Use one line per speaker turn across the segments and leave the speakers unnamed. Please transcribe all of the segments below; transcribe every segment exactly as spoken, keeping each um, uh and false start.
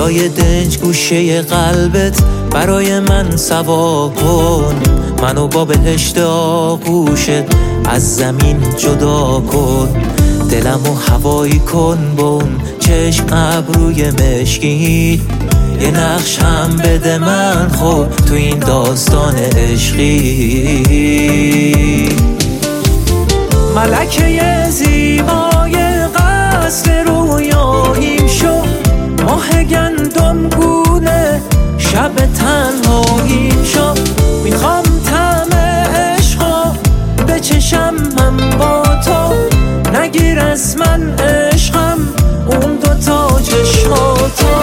جای دنج گوشه قلبت برای من سوا کن، منو با بهشت آغوشت از زمین جدا کن، دلمو هوایی کن با اون چشم ابروی مشکی، یه نقش هم بده من خب تو این داستان عشقی. ملکه زیبای قصر رویاییم شو، ماه گندم گونه شب تنهاییم شو، میخوام طعم عشقا بچشم من با تو، نگیر از من عشقم اون دوتا چشماتو.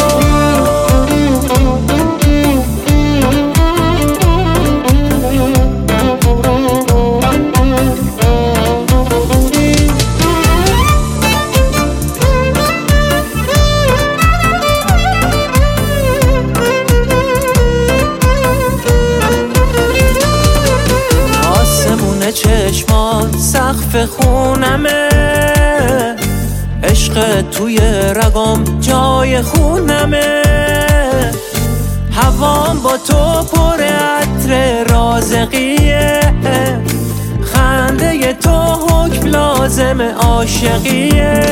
چشمان سقف خونمه، عشق توی رگام جای خونمه، هوام با تو پر عطر رازقیه، خنده تو حکم لازم عاشقیه.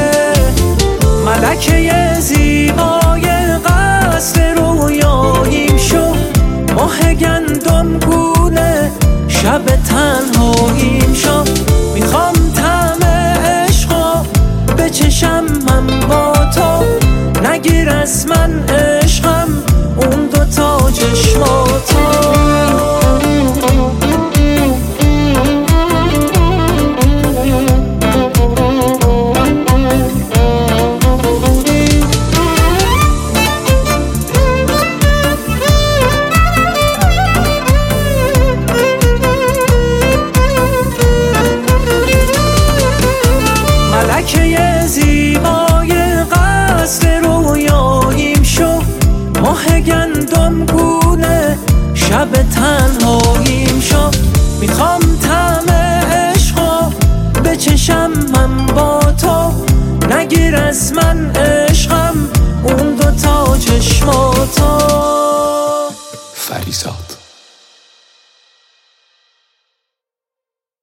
ملکه زیبای قصر رویاییم شو، ماه گندم گونه شب تنهاییم شو، میخوام طعم عشقا بچشم من با تو، نگیر از من عشقم اون دوتا چشماتو. ملکه زیبای قصر رویاییم شو، ماه گندم گونه شب تنهاییم شو، میخوام طعم عشقا بچشم من با تو، نگیر از من عشقم اون دوتا چشماتو.
فریزاد.